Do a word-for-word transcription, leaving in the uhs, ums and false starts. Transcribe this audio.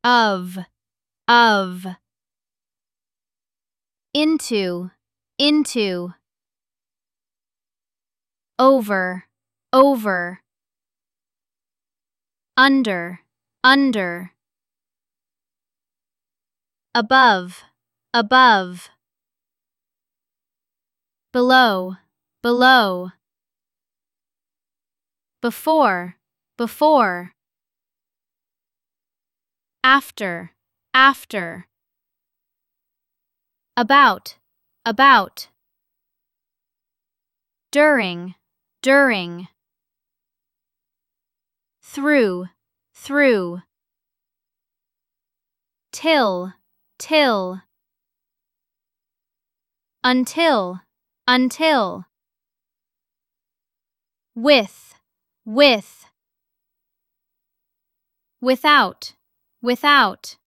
of, of. Into, into. Over, over. Under, under. Above, above. Below, below. Before, before. After, after. About, about. During, during. Through, through. Till, till. Until, until. With, with. Without, without.